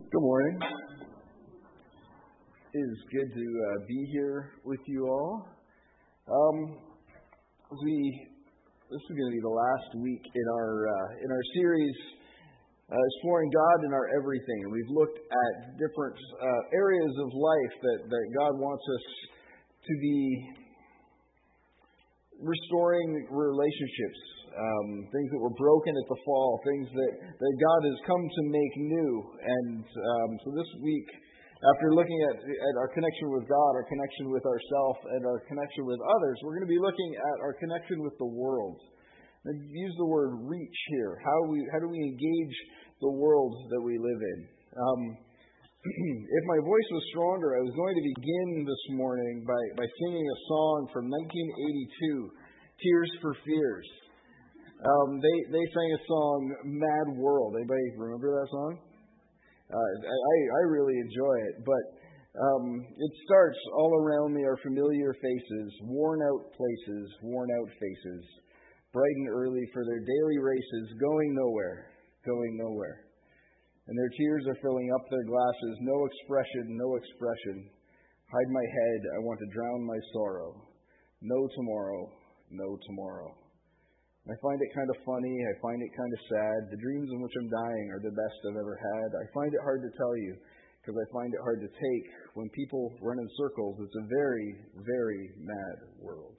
Good morning. It is good to be here with you all. This is going to be the last week in our series exploring God in our everything, and we've looked at different areas of life that God wants us to be restoring relationships. Things that were broken at the fall, things that God has come to make new. And so this week, after looking at our connection with God, our connection with ourselves, and our connection with others, we're going to be looking at our connection with the world. I use the word reach here. How do we engage the world that we live in? If my voice was stronger, I was going to begin this morning by singing a song from 1982, Tears for Fears. They sang a song, Mad World. Anybody remember that song? I really enjoy it, but it starts, all around me are familiar faces, worn out places, worn out faces, bright and early for their daily races, going nowhere. And their tears are filling up their glasses, no expression. Hide my head, I want to drown my sorrow. No tomorrow. I find it kind of funny, I find it kind of sad. The dreams in which I'm dying are the best I've ever had. I find it hard to tell you, because I find it hard to take. When people run in circles, it's a very, very mad world.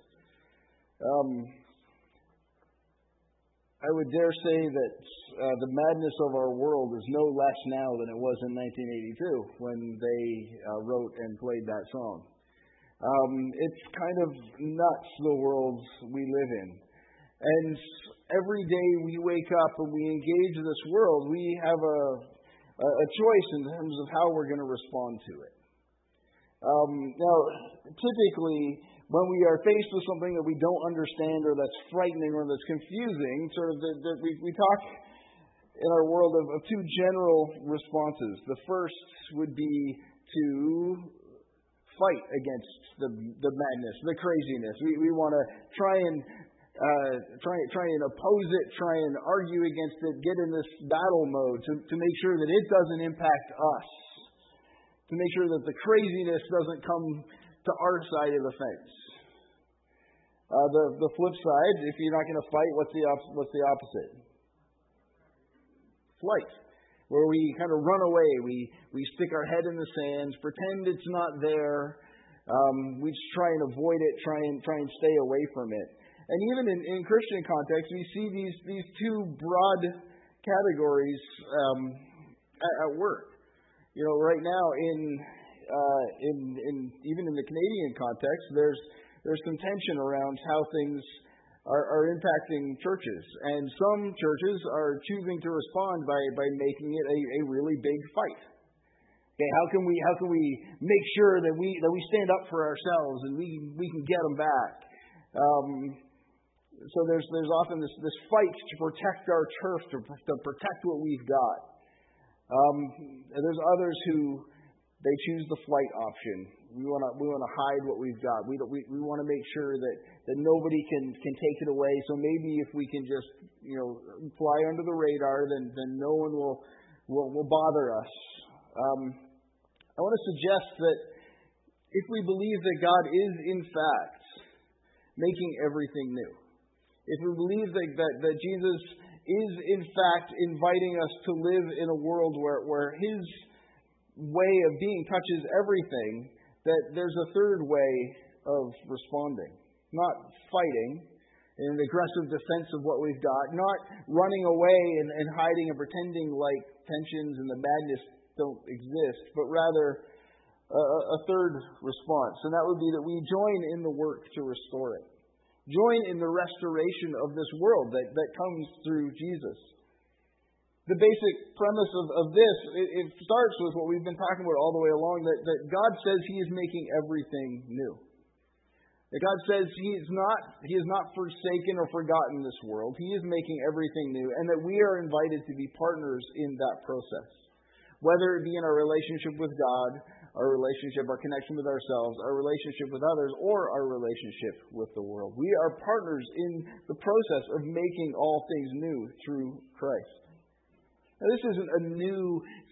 I would dare say that the madness of our world is no less now than it was in 1982 when they wrote and played that song. It's kind of nuts, the world we live in. And every day we wake up and we engage this world, we have a choice in terms of how we're going to respond to it. Now, typically, when we are faced with something that we don't understand or that's frightening or that's confusing, sort of we talk in our world of two general responses. The first would be to fight against the madness, the craziness. We want to try and oppose it, try and argue against it, get in this battle mode to make sure that it doesn't impact us, to make sure that the craziness doesn't come to our side of the fence. The flip side, if you're not going to fight, what's the opposite? Flight, where we kind of run away, we stick our head in the sand, pretend it's not there, we just try and avoid it, try and stay away from it. And even in Christian context, we see these two broad categories at work. You know, right now even in the Canadian context, there's some tension around how things are impacting churches, and some churches are choosing to respond by making it a really big fight. Okay, how can we make sure that we stand up for ourselves and we can get them back? So there's often this fight to protect our turf, to protect what we've got. And there's others who they choose the flight option. We want to hide what we've got. We want to make sure that nobody can take it away. So maybe if we can just fly under the radar, then no one will bother us. I want to suggest that if we believe that God is in fact making everything new, if we believe that Jesus is in fact inviting us to live in a world where His way of being touches everything, that there's a third way of responding. Not fighting in an aggressive defense of what we've got, not running away and hiding and pretending like tensions and the madness don't exist, but rather a third response. And that would be that we join in the work to restore it. Join in the restoration of this world that comes through Jesus. The basic premise of this, it starts with what we've been talking about all the way along, that God says He is making everything new. That God says He has not forsaken or forgotten this world. He is making everything new, and that we are invited to be partners in that process. Whether it be in our relationship with God, our relationship, our connection with ourselves, our relationship with others, or our relationship with the world. We are partners in the process of making all things new through Christ. Now, this isn't a new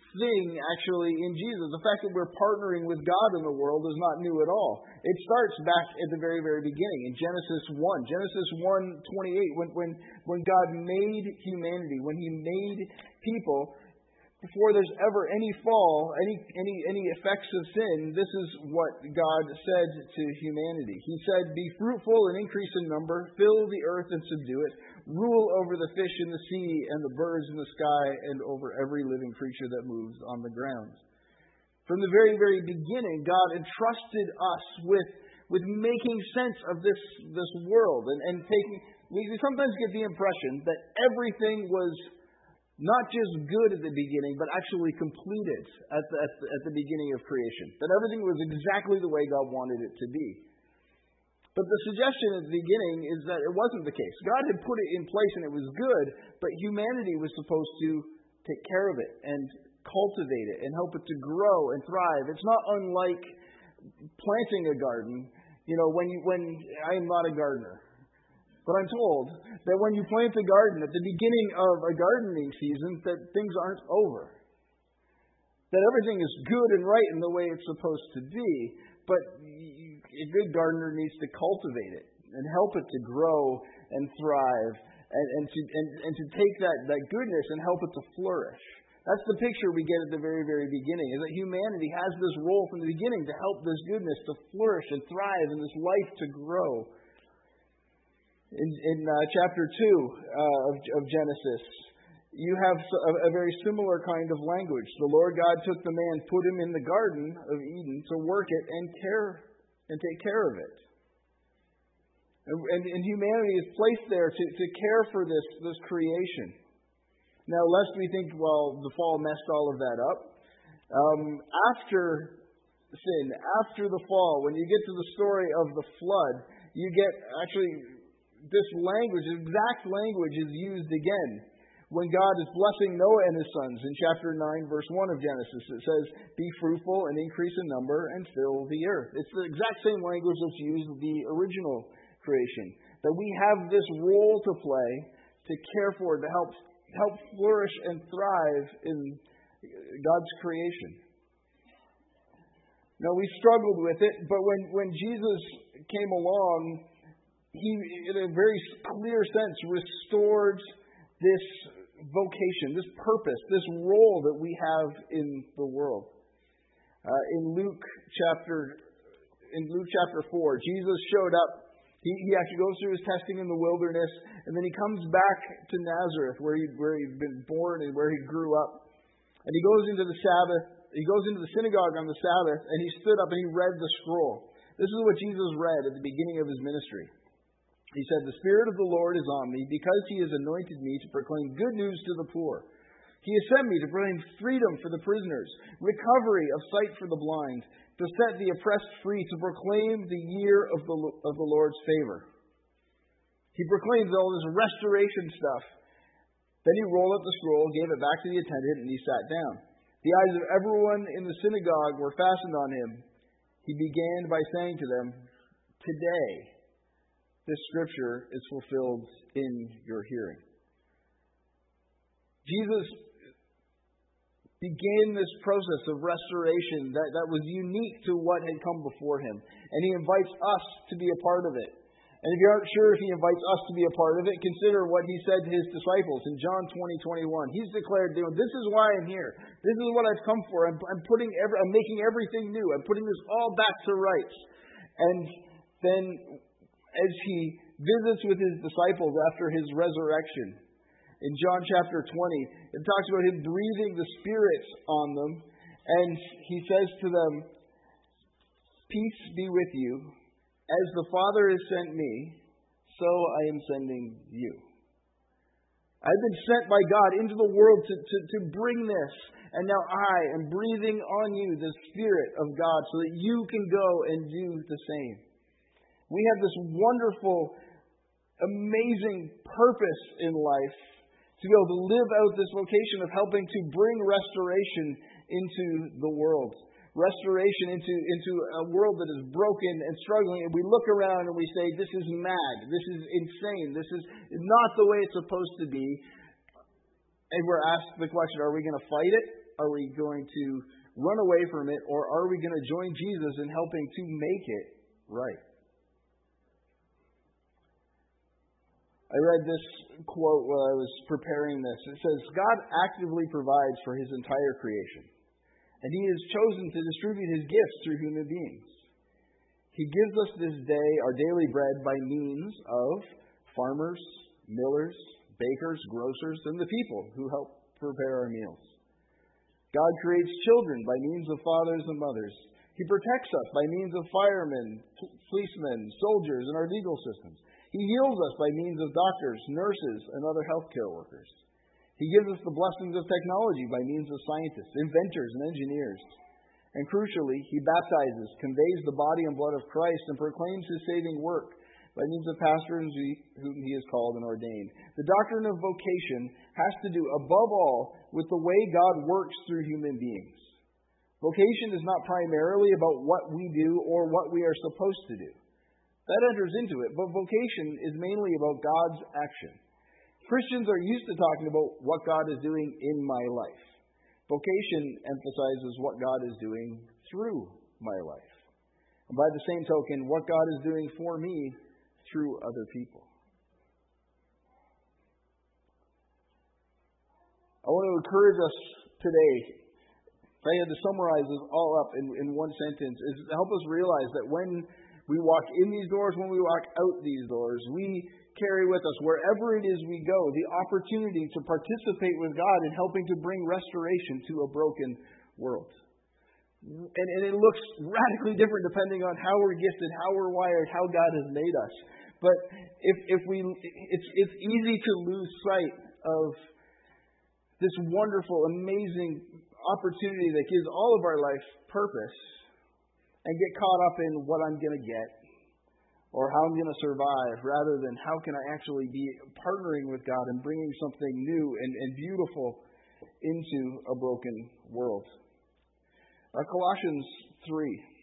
thing actually in Jesus. The fact that we're partnering with God in the world is not new at all. It starts back at the very, very beginning in Genesis 1. Genesis 1:28, when God made humanity, when He made people, before there's ever any fall, any effects of sin, this is what God said to humanity. He said, "Be fruitful and increase in number, fill the earth and subdue it, rule over the fish in the sea and the birds in the sky and over every living creature that moves on the ground." From the very, very beginning, God entrusted us with making sense of this world and taking. We sometimes get the impression that everything was not just good at the beginning, but actually completed at the beginning of creation. That everything was exactly the way God wanted it to be. But the suggestion at the beginning is that it wasn't the case. God had put it in place and it was good, but humanity was supposed to take care of it and cultivate it and help it to grow and thrive. It's not unlike planting a garden. You know, when I am not a gardener. But I'm told that when you plant a garden at the beginning of a gardening season, that things aren't over. That everything is good and right in the way it's supposed to be, but a good gardener needs to cultivate it and help it to grow and thrive and to take that goodness and help it to flourish. That's the picture we get at the very, very beginning, is that humanity has this role from the beginning to help this goodness to flourish and thrive and this life to grow. In chapter 2 of Genesis, you have a very similar kind of language. The Lord God took the man, put him in the Garden of Eden to work it and take care of it. And humanity is placed there to care for this creation. Now, lest we think, well, the fall messed all of that up. After sin, after the fall, when you get to the story of the flood, you get actually this language, exact language is used again when God is blessing Noah and his sons in chapter 9, verse 1 of Genesis. It says, "Be fruitful and increase in number and fill the earth." It's the exact same language that's used in the original creation. That we have this role to play to care for, to help flourish and thrive in God's creation. Now, we struggled with it, but when Jesus came along, He, in a very clear sense, restored this vocation, this purpose, this role that we have in the world. In Luke chapter 4, Jesus showed up. He actually goes through his testing in the wilderness, and then he comes back to Nazareth, where he'd been born and where he grew up. And he goes into the Sabbath. He goes into the synagogue on the Sabbath, and he stood up and he read the scroll. This is what Jesus read at the beginning of his ministry. He said, "The Spirit of the Lord is on me, because He has anointed me to proclaim good news to the poor. He has sent me to proclaim freedom for the prisoners, recovery of sight for the blind, to set the oppressed free, to proclaim the year of the Lord's favor." He proclaims all this restoration stuff. Then he rolled up the scroll, gave it back to the attendant, and he sat down. The eyes of everyone in the synagogue were fastened on him. He began by saying to them, "Today, this scripture is fulfilled in your hearing." Jesus began this process of restoration that was unique to what had come before him. And he invites us to be a part of it. And if you aren't sure if he invites us to be a part of it, consider what he said to his disciples in John 20:21. He's declared, "This is why I'm here. This is what I've come for. I'm making everything new. I'm putting this all back to rights." And then, as he visits with his disciples after his resurrection, in John chapter 20, it talks about him breathing the Spirit on them, and he says to them, "Peace be with you. As the Father has sent me, so I am sending you." I've been sent by God into the world to bring this, and now I am breathing on you the Spirit of God so that you can go and do the same. We have this wonderful, amazing purpose in life to be able to live out this vocation of helping to bring restoration into the world. Restoration into a world that is broken and struggling. And we look around and we say, "This is mad. This is insane. This is not the way it's supposed to be." And we're asked the question, are we going to fight it? Are we going to run away from it, or are we going to join Jesus in helping to make it right? I read this quote while I was preparing this. It says, God actively provides for his entire creation, and he has chosen to distribute his gifts through human beings. He gives us this day our daily bread by means of farmers, millers, bakers, grocers, and the people who help prepare our meals. God creates children by means of fathers and mothers. He protects us by means of firemen, policemen, soldiers, and our legal systems. He heals us by means of doctors, nurses, and other healthcare workers. He gives us the blessings of technology by means of scientists, inventors, and engineers. And crucially, he baptizes, conveys the body and blood of Christ, and proclaims his saving work by means of pastors whom he has called and ordained. The doctrine of vocation has to do, above all, with the way God works through human beings. Vocation is not primarily about what we do or what we are supposed to do. That enters into it, but vocation is mainly about God's action. Christians are used to talking about what God is doing in my life. Vocation emphasizes what God is doing through my life. And by the same token, what God is doing for me through other people. I want to encourage us today, if I had to summarize this all up in one sentence, is to help us realize that when we walk in these doors, when we walk out these doors, we carry with us, wherever it is we go, the opportunity to participate with God in helping to bring restoration to a broken world. And it looks radically different depending on how we're gifted, how we're wired, how God has made us. But it's easy to lose sight of this wonderful, amazing opportunity that gives all of our life purpose and get caught up in what I'm going to get or how I'm going to survive, rather than how can I actually be partnering with God and bringing something new and beautiful into a broken world. Colossians 3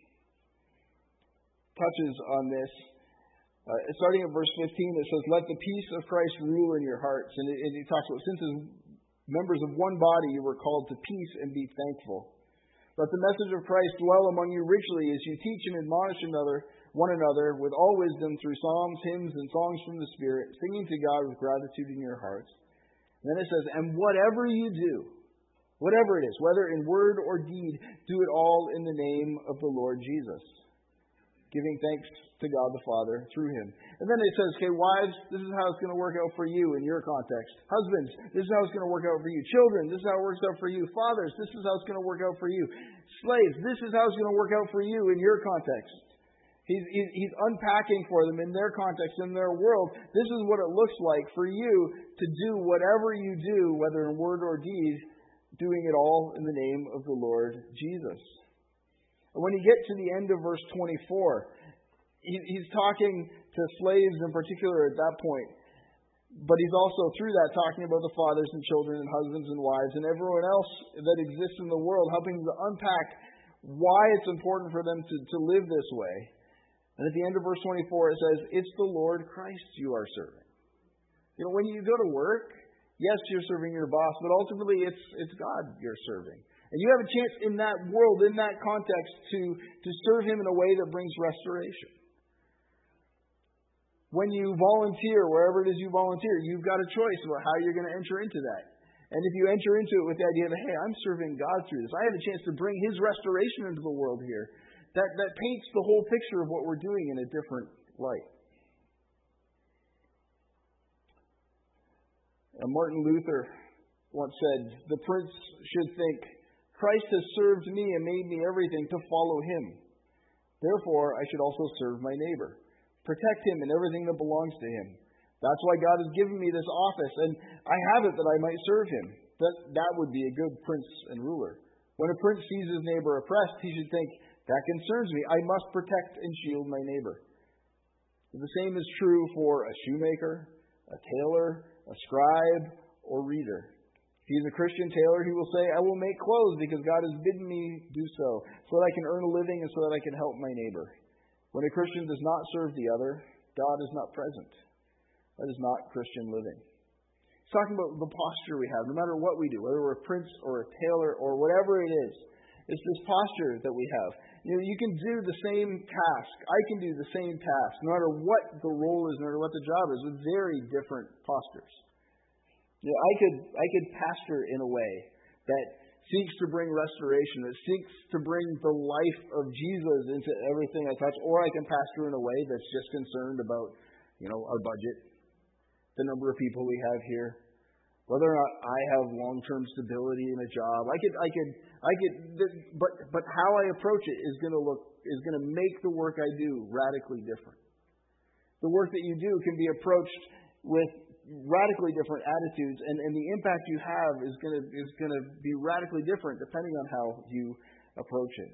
touches on this. Starting at verse 15, it says, "Let the peace of Christ rule in your hearts." And it talks about, since as members of one body you were called to peace and be thankful. Let the message of Christ dwell among you richly as you teach and admonish one another with all wisdom through psalms, hymns, and songs from the Spirit, singing to God with gratitude in your hearts. And then it says, "And whatever you do," whatever it is, whether in word or deed, "do it all in the name of the Lord Jesus, giving thanks to God the Father through him." And then it says, okay, wives, this is how it's going to work out for you in your context. Husbands, this is how it's going to work out for you. Children, this is how it works out for you. Fathers, this is how it's going to work out for you. Slaves, this is how it's going to work out for you in your context. He's unpacking for them in their context, in their world. This is what it looks like for you to do whatever you do, whether in word or deed, doing it all in the name of the Lord Jesus. And when you get to the end of verse 24, he's talking to slaves in particular at that point. But he's also, through that, talking about the fathers and children and husbands and wives and everyone else that exists in the world, helping to unpack why it's important for them to live this way. And at the end of verse 24, it says, it's the Lord Christ you are serving. You know, when you go to work, yes, you're serving your boss, but ultimately it's God you're serving. And you have a chance in that world, in that context, to serve him in a way that brings restoration. When you volunteer, wherever it is you volunteer, you've got a choice about how you're going to enter into that. And if you enter into it with the idea that, hey, I'm serving God through this, I have a chance to bring his restoration into the world here, that paints the whole picture of what we're doing in a different light. Martin Luther once said, the prince should think, Christ has served me and made me everything to follow him. Therefore, I should also serve my neighbor. Protect him and everything that belongs to him. That's why God has given me this office, and I have it that I might serve him. That would be a good prince and ruler. When a prince sees his neighbor oppressed, he should think, that concerns me. I must protect and shield my neighbor. The same is true for a shoemaker, a tailor, a scribe, or reader. If he's a Christian tailor, he will say, I will make clothes because God has bidden me do so that I can earn a living and so that I can help my neighbor. When a Christian does not serve the other, God is not present. That is not Christian living. It's talking about the posture we have, no matter what we do, whether we're a prince or a tailor or whatever it is. It's this posture that we have. You can do the same task. I can do the same task, no matter what the role is, no matter what the job is, with very different postures. I could pastor in a way that seeks to bring restoration, that seeks to bring the life of Jesus into everything I touch, or I can pastor in a way that's just concerned about, our budget, the number of people we have here, whether or not I have long-term stability in a job. But how I approach it is going to make the work I do radically different. The work that you do can be approached with radically different attitudes, and the impact you have is going to be radically different depending on how you approach it.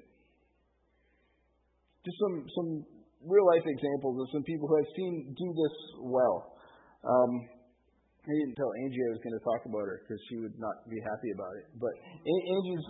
Just some real-life examples of some people who I've seen do this well. I didn't tell Angie I was going to talk about her because she would not be happy about it. But Angie's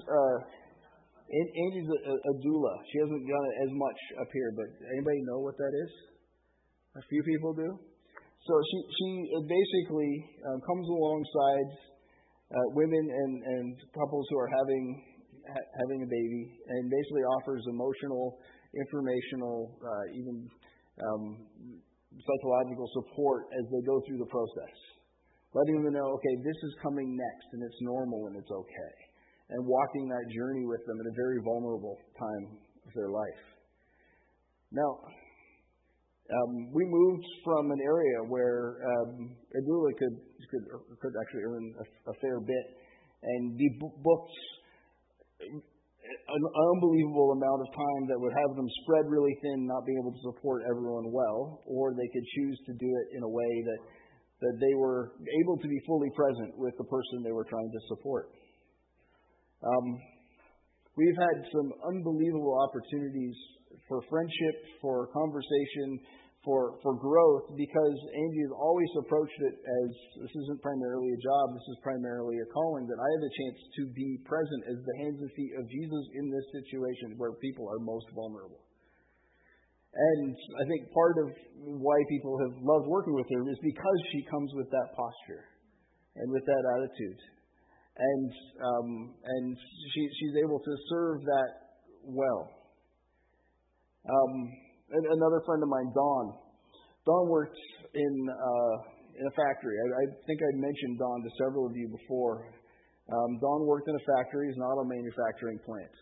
a doula. She hasn't done it as much up here, but anybody know what that is? A few people do. So she basically comes alongside women and couples who are having a baby, and basically offers emotional, informational, even psychological support as they go through the process, letting them know, okay, this is coming next, and it's normal, and it's okay, and walking that journey with them at a very vulnerable time of their life. Now, we moved from an area where a doula could actually earn a fair bit and be booked an unbelievable amount of time that would have them spread really thin, not being able to support everyone well, or they could choose to do it in a way that they were able to be fully present with the person they were trying to support. We've had some unbelievable opportunities for friendship, for conversation, for growth, because Angie has always approached it as this isn't primarily a job, this is primarily a calling, that I have a chance to be present as the hands and feet of Jesus in this situation where people are most vulnerable. And I think part of why people have loved working with her is because she comes with that posture and with that attitude. And she's able to serve that well. Another friend of mine, Don. Don worked in a factory. I think I mentioned Don to several of you before. Don worked in a factory. He's not a manufacturing plant.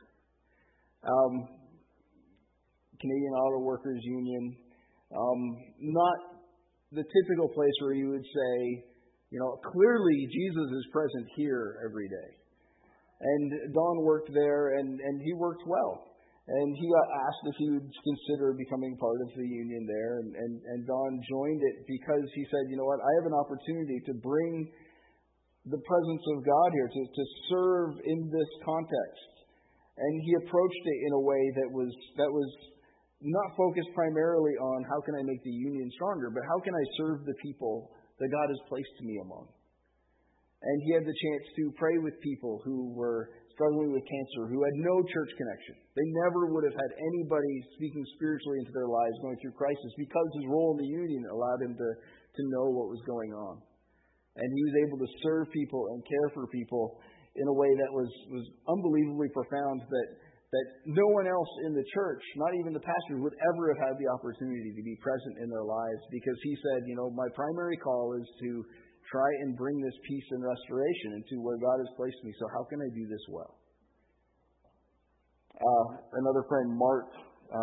Canadian Auto Workers Union. Not the typical place where you would say, clearly Jesus is present here every day. And Don worked there, and he worked well. And he got asked if he would consider becoming part of the union there. And Don joined it because he said, I have an opportunity to bring the presence of God here, to serve in this context. And he approached it in a way that was not focused primarily on how can I make the union stronger, but how can I serve the people that God has placed me among. And he had the chance to pray with people who were struggling with cancer, who had no church connection. They never would have had anybody speaking spiritually into their lives going through crisis, because his role in the union allowed him to know what was going on. And he was able to serve people and care for people in a way that was unbelievably profound, that no one else in the church, not even the pastor, would ever have had the opportunity to be present in their lives, because he said, my primary call is to try and bring this peace and restoration into where God has placed me. So how can I do this well? Another friend, Mark.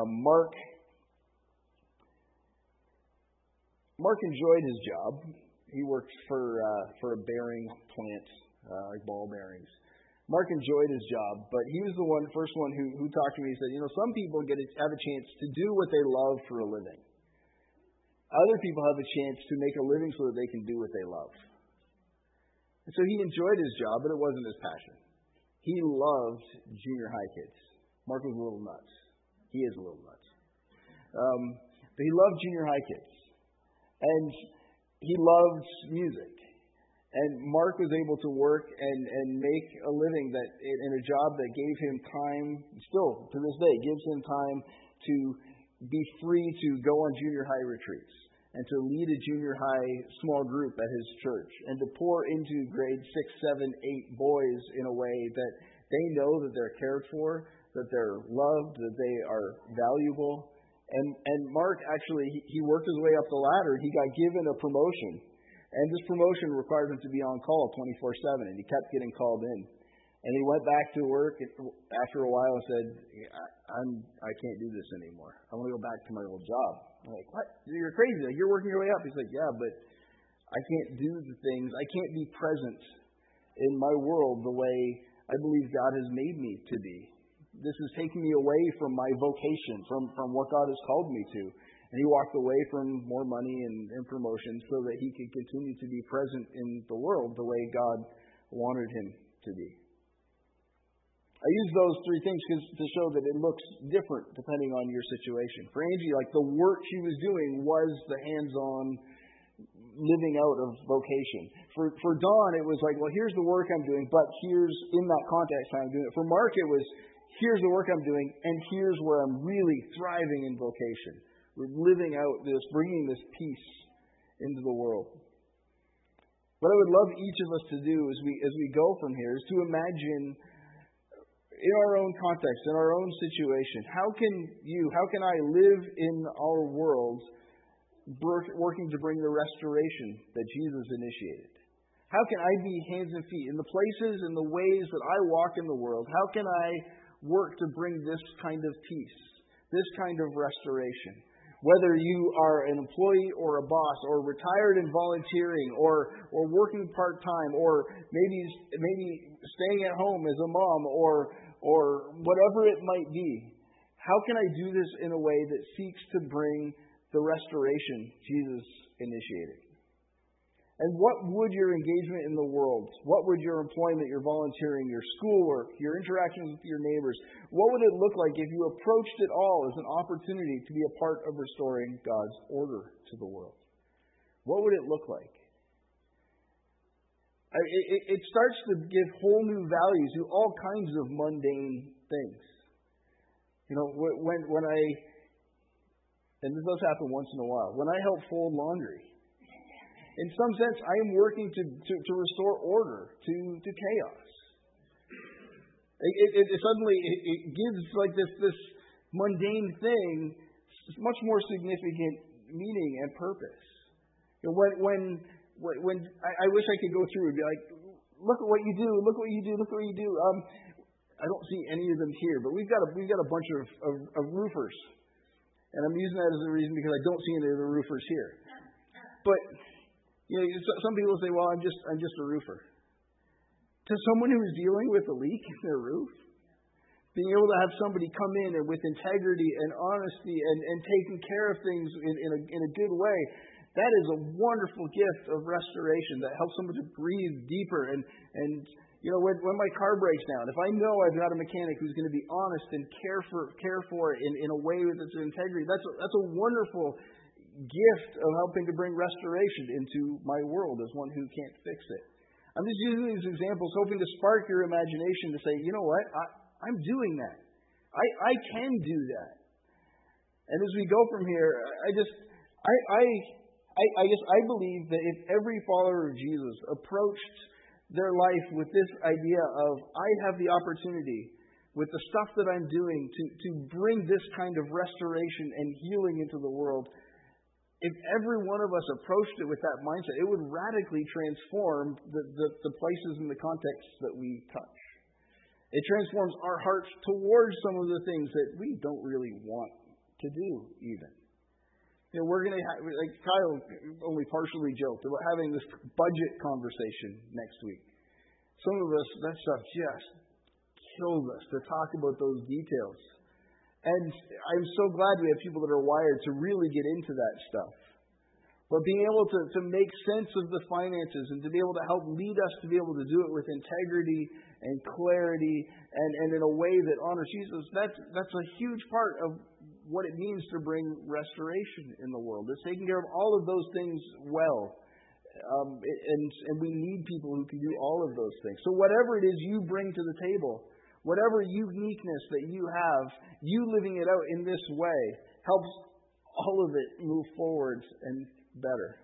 Mark enjoyed his job. He worked for a bearing plant, like ball bearings. Mark enjoyed his job, but he was the first one who talked to me. He said, some people have a chance to do what they love for a living. Other people have a chance to make a living so that they can do what they love. And so he enjoyed his job, but it wasn't his passion. He loved junior high kids. Mark was a little nuts. He is a little nuts. But he loved junior high kids. And he loved music. And Mark was able to work and make a living in a job that gave him time, still to this day, gives him time to be free to go on junior high retreats and to lead a junior high small group at his church and to pour into grade 6, 7, 8 boys in a way that they know that they're cared for, that they're loved, that they are valuable. And Mark actually, he worked his way up the ladder. He got given a promotion. And this promotion required him to be on call 24/7, and he kept getting called in. And he went back to work after a while and said, I can't do this anymore. I want to go back to my old job. I'm like, what? You're crazy. Like, you're working your way up. He's like, yeah, but I can't do the things. I can't be present in my world the way I believe God has made me to be. This is taking me away from my vocation, from what God has called me to. And he walked away from more money and promotion so that he could continue to be present in the world the way God wanted him to be. I use those three things to show that it looks different depending on your situation. For Angie, like the work she was doing was the hands-on living out of vocation. For Dawn, it was like, well, here's the work I'm doing, but here's, in that context, how I'm doing it. For Mark, it was, here's the work I'm doing, and here's where I'm really thriving in vocation. We're living out this, bringing this peace into the world. What I would love each of us to do as we go from here is to imagine in our own context, in our own situation, how can I live in our world working to bring the restoration that Jesus initiated? How can I be hands and feet in the places and the ways that I walk in the world? How can I work to bring this kind of peace, this kind of restoration? Whether you are an employee or a boss or retired and volunteering or working part-time or maybe staying at home as a mom or whatever it might be, how can I do this in a way that seeks to bring the restoration Jesus initiated? And what would your engagement in the world, what would your employment, your volunteering, your schoolwork, your interactions with your neighbors, what would it look like if you approached it all as an opportunity to be a part of restoring God's order to the world? What would it look like? It starts to give whole new values to all kinds of mundane things. You know, when I, and this does happen once in a while, when I help fold laundry, in some sense, I am working to restore order to chaos. It suddenly gives like this mundane thing much more significant meaning and purpose. You know, when I wish I could go through and be like, look at what you do, look what you do, look what you do. I don't see any of them here, but we've got a bunch of roofers, and I'm using that as a reason because I don't see any of the roofers here. But you know, some people say, "Well, I'm just a roofer." To someone who is dealing with a leak in their roof, being able to have somebody come in and with integrity and honesty and taking care of things in a good way, that is a wonderful gift of restoration that helps someone to breathe deeper. And you know, when my car breaks down, if I know I've got a mechanic who's going to be honest and care for it in a way that's integrity, that's a wonderful gift of helping to bring restoration into my world as one who can't fix it. I'm just using these examples hoping to spark your imagination to say, you know what, I'm doing that. I can do that. And as we go from here, I believe that if every follower of Jesus approached their life with this idea of, I have the opportunity with the stuff that I'm doing to bring this kind of restoration and healing into the world, if every one of us approached it with that mindset, it would radically transform the places and the contexts that we touch. It transforms our hearts towards some of the things that we don't really want to do even. You know, we're going to have, like Kyle only partially joked about having this budget conversation next week. Some of us, that stuff just kills us to talk about those details. And I'm so glad we have people that are wired to really get into that stuff. But being able to make sense of the finances and to be able to help lead us to be able to do it with integrity and clarity and in a way that honors Jesus, that's a huge part of what it means to bring restoration in the world. It's taking care of all of those things well. And we need people who can do all of those things. So whatever it is you bring to the table, whatever uniqueness that you have, you living it out in this way helps all of it move forward and better.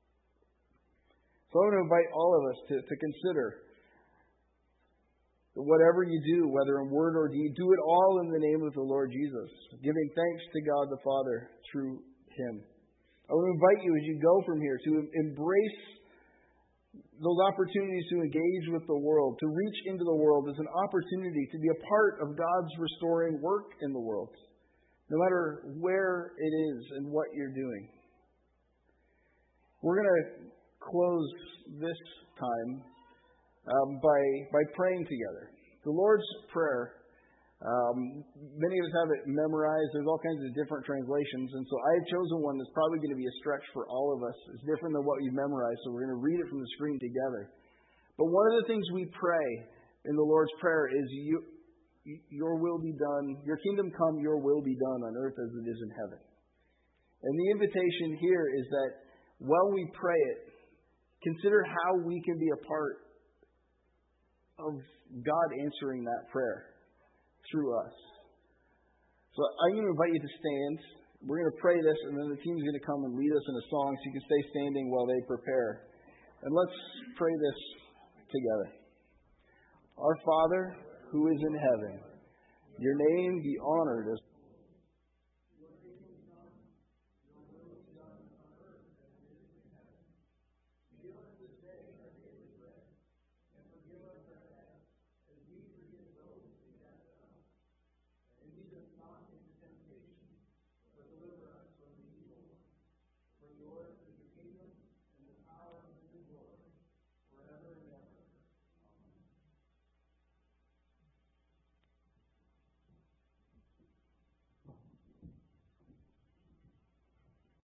So I want to invite all of us to consider that whatever you do, whether in word or deed, do it all in the name of the Lord Jesus, giving thanks to God the Father through Him. I want to invite you as you go from here to embrace those opportunities to engage with the world, to reach into the world as an opportunity to be a part of God's restoring work in the world, no matter where it is and what you're doing. We're going to close this time by praying together. The Lord's Prayer, many of us have it memorized. There's all kinds of different translations, and so I've chosen one that's probably going to be a stretch for all of us. It's different than what you've memorized, so we're going to read it from the screen together. But one of the things we pray in the Lord's Prayer is, your will be done, your kingdom come, your will be done on earth as it is in heaven. And the invitation here is that while we pray it, consider how we can be a part of God answering that prayer through us. So I'm going to invite you to stand. We're going to pray this, and then the team's going to come and lead us in a song, so you can stay standing while they prepare. And let's pray this together. Our Father, who is in heaven, your name be honored as